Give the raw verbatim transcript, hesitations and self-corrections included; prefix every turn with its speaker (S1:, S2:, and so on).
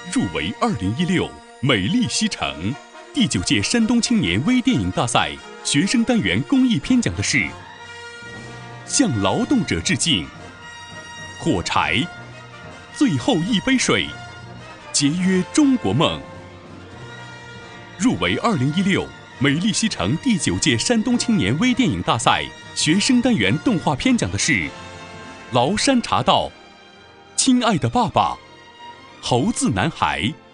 S1: 入围二零一六美丽西城第九届山东青年微电影大赛学生单元公益片奖的是《向劳动者致敬》、《火柴》、《最后一杯水》、《节约中国梦》。入围二零一六美丽西城第九届山东青年微电影大赛学生单元动画片奖的是《崂山茶道》、《亲爱的爸爸》、《猴子男孩》。